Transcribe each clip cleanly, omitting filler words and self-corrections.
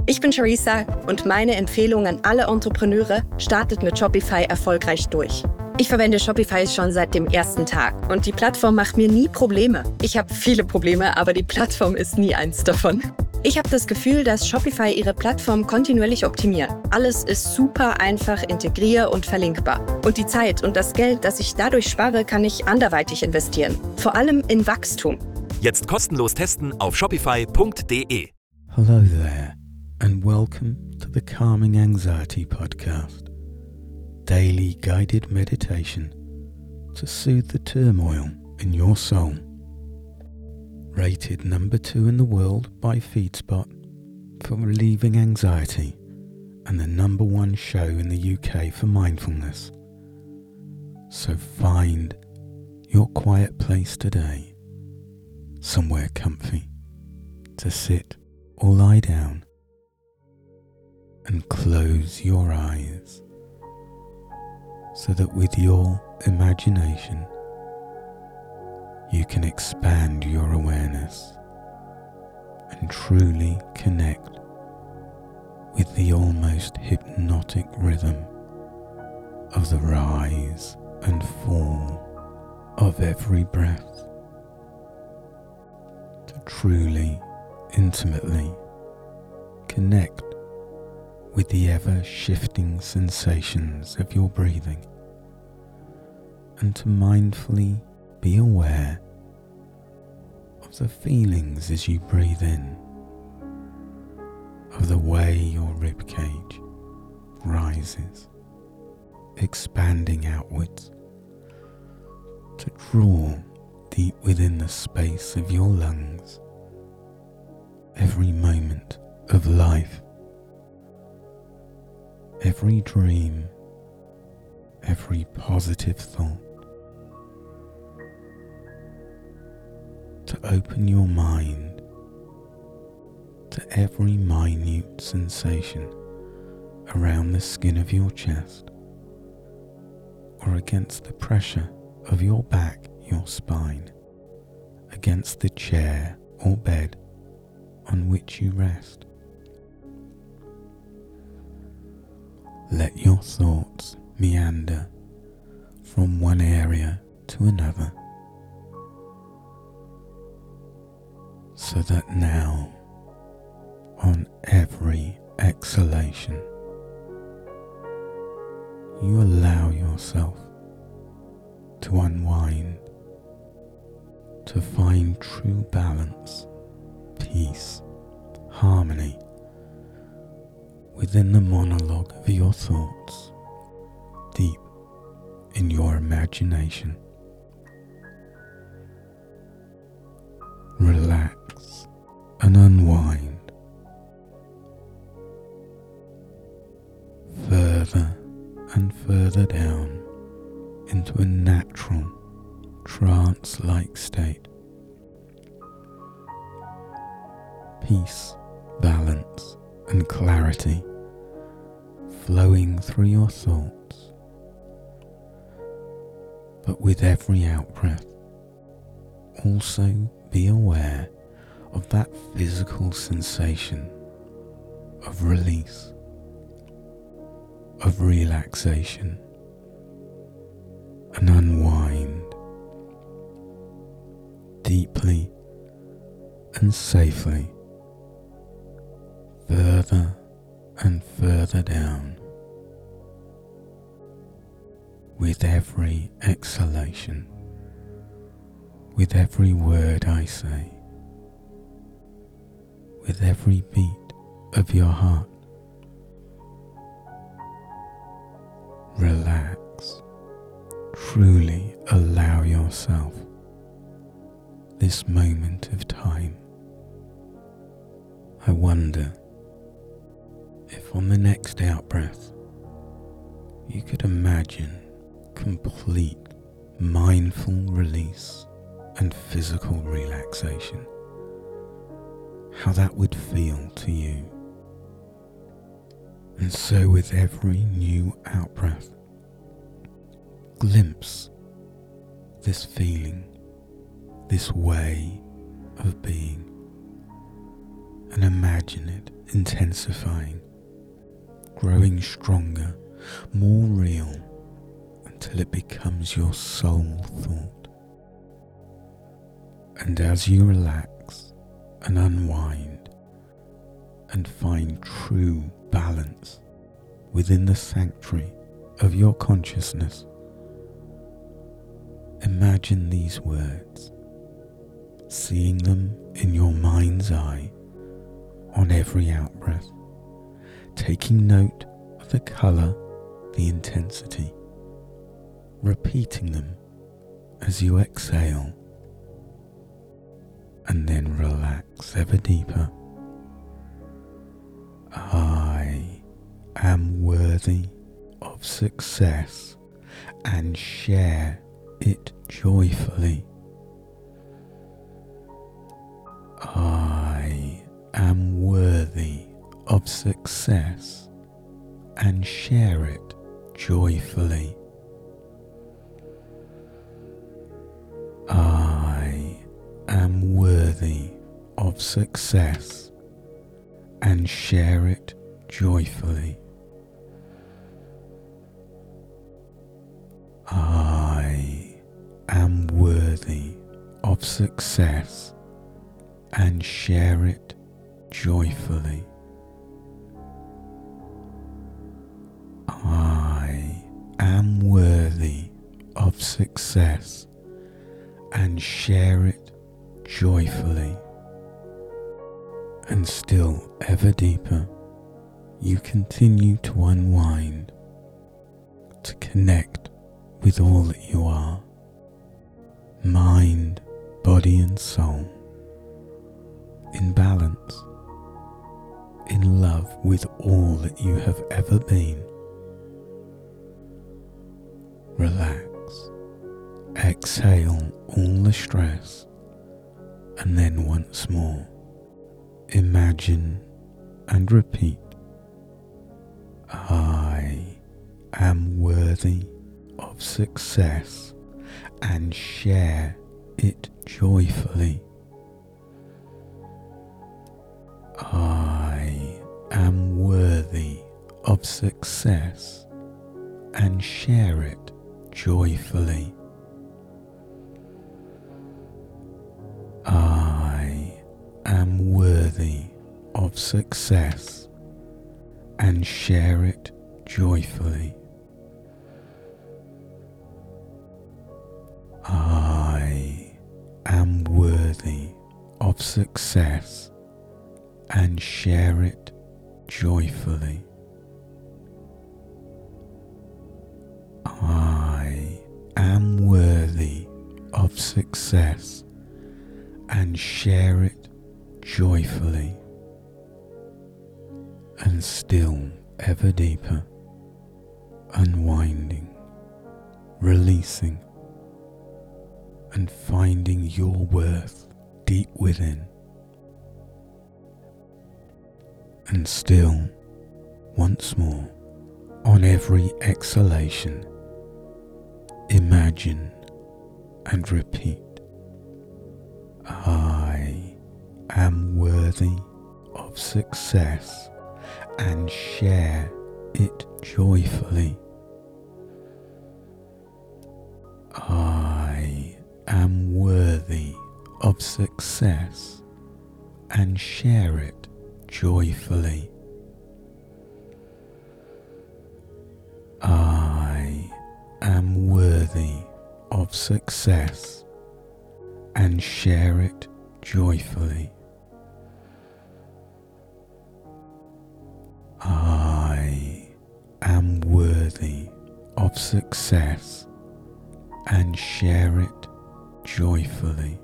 Ich bin Charissa und meine Empfehlung an alle Entrepreneure: startet mit Shopify erfolgreich durch. Ich verwende Shopify schon seit dem ersten Tag und die Plattform macht mir nie Probleme. Ich habe viele Probleme, aber die Plattform ist nie eins davon. Ich habe das Gefühl, dass Shopify ihre Plattform kontinuierlich optimiert. Alles ist super einfach integrier- und verlinkbar. Und die Zeit und das Geld, das ich dadurch spare, kann ich anderweitig investieren. Vor allem in Wachstum. Jetzt kostenlos testen auf shopify.de. Hello there, and welcome to the Calming Anxiety Podcast, daily guided meditation to soothe the turmoil in your soul. Rated number 2 in the world by FeedSpot for relieving anxiety and the number 1 show in the UK for mindfulness. So find your quiet place today, somewhere comfy to sit or lie down, and close your eyes so that with your imagination you can expand your awareness and truly connect with the almost hypnotic rhythm of the rise and fall of every breath, to truly, intimately connect with the ever-shifting sensations of your breathing, and to mindfully be aware of the feelings as you breathe in, of the way your ribcage rises, expanding outwards to draw deep within the space of your lungs every moment of life, every dream, every positive thought, to open your mind to every minute sensation around the skin of your chest or against the pressure of your back, your spine, against the chair or bed on which you rest. Let your thoughts meander from one area to another, so that now, on every exhalation, you allow yourself to unwind, to find true balance, peace, harmony within the monologue of your thoughts, deep in your imagination. Relax and unwind. Further and further down into a natural, trance-like state. Peace, balance, and clarity flowing through your thoughts. But with every out-breath, also be aware of that physical sensation of release, of relaxation, and unwind deeply and safely, further and further down, with every exhalation, with every word I say, with every beat of your heart. Relax, truly allow yourself this moment of time. I wonder if on the next out-breath you could imagine complete mindful release and physical relaxation, how that would feel to you. And so with every new out-breath, glimpse this feeling, this way of being, and imagine it intensifying, growing stronger, more real, until it becomes your sole thought. And as you relax and unwind and find true balance within the sanctuary of your consciousness, imagine these words, seeing them in your mind's eye on every out-breath, taking note of the colour, the intensity, repeating them as you exhale, and then relax ever deeper. I am worthy of success and share it joyfully. I am worthy of success and share it joyfully. I am worthy of success and share it joyfully. I am worthy of success and share it joyfully. I am worthy of success and share it joyfully. And still ever deeper, you continue to unwind, to connect with all that you are, mind, body and soul, in balance, in love with all that you have ever been. Relax, exhale all the stress, and then once more, imagine and repeat, I am worthy of success and share it joyfully. I am worthy of success and share it joyfully. I am worthy of success and share it joyfully. I am worthy of success and share it joyfully. I am worthy of success and share it joyfully. And still ever deeper, unwinding, releasing, and finding your worth deep within. And still, once more, on every exhalation, imagine and repeat, I am worthy of success and share it joyfully. I am worthy of success and share it joyfully. I am worthy of success and share it joyfully. I am worthy of success and share it joyfully.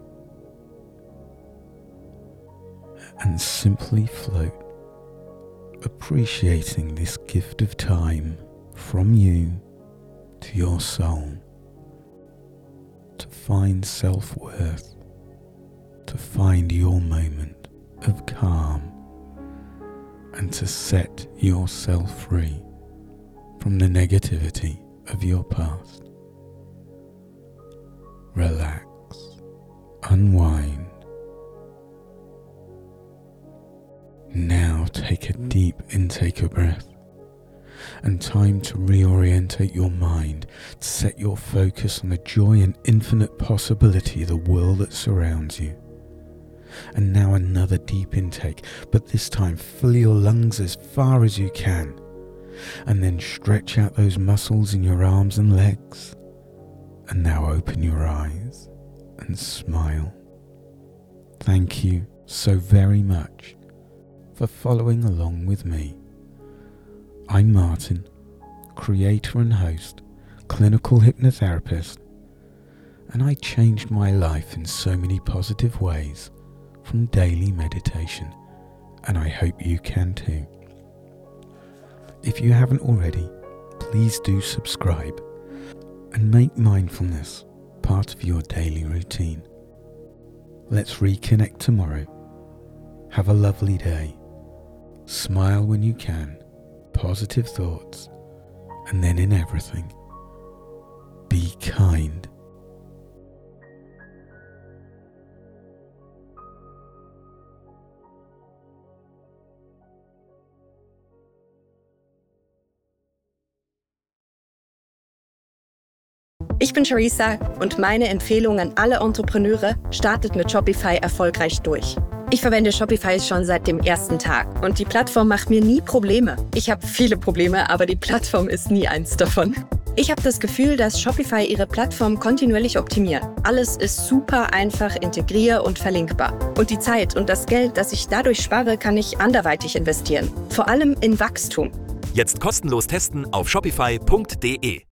And simply float, appreciating this gift of time from you to your soul, to find self-worth, to find your moment of calm, and to set yourself free from the negativity of your past. Relax, unwind, Now take a deep intake of breath and time to reorientate your mind, to set your focus on the joy and infinite possibility of the world that surrounds you. And now another deep intake, but this time fill your lungs as far as you can, and then stretch out those muscles in your arms and legs. And now open your eyes and smile. Thank you so very much for following along with me. I'm Martin, creator and host, clinical hypnotherapist, and I changed my life in so many positive ways from daily meditation, and I hope you can too. If you haven't already, please do subscribe and make mindfulness part of your daily routine. Let's reconnect tomorrow. Have a lovely day. Smile when you can, positive thoughts, and then in everything, be kind. Ich bin Charissa und meine Empfehlung an alle Entrepreneure: startet mit Shopify erfolgreich durch. Ich verwende Shopify schon seit dem ersten Tag und die Plattform macht mir nie Probleme. Ich habe viele Probleme, aber die Plattform ist nie eins davon. Ich habe das Gefühl, dass Shopify ihre Plattform kontinuierlich optimiert. Alles ist super einfach integrier- und verlinkbar. Und die Zeit und das Geld, das ich dadurch spare, kann ich anderweitig investieren. Vor allem in Wachstum. Jetzt kostenlos testen auf shopify.de.